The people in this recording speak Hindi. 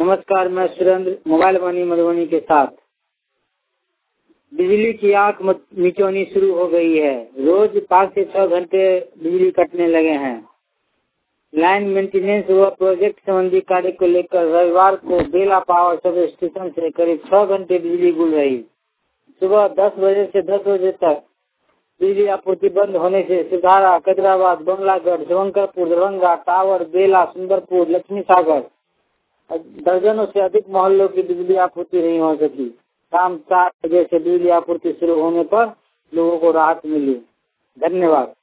नमस्कार, मैं सुरेंद्र मोबाइल मनी मधुबनी के साथ। बिजली की आंख मिचौनी शुरू हो गई है। रोज 5 से 6 घंटे बिजली कटने लगे हैं। लाइन मेंटेनेंस व प्रोजेक्ट संबंधी कार्य को लेकर रविवार को बेला पावर सब स्टेशन से करीब 6 घंटे बिजली गुल रही। सुबह 10 बजे से 10 बजे तक बिजली आपूर्ति बंद होने से सिधारा, कैदराबाद, बंगलागढ़, शंकरपुर, दरभंगा, टावर, बेला, सुंदरपुर, लक्ष्मी सागर दर्जनों से अधिक मोहल्लों की बिजली आपूर्ति नहीं हो सकी। शाम 4 बजे से बिजली आपूर्ति शुरू होने पर लोगों को राहत मिली। धन्यवाद।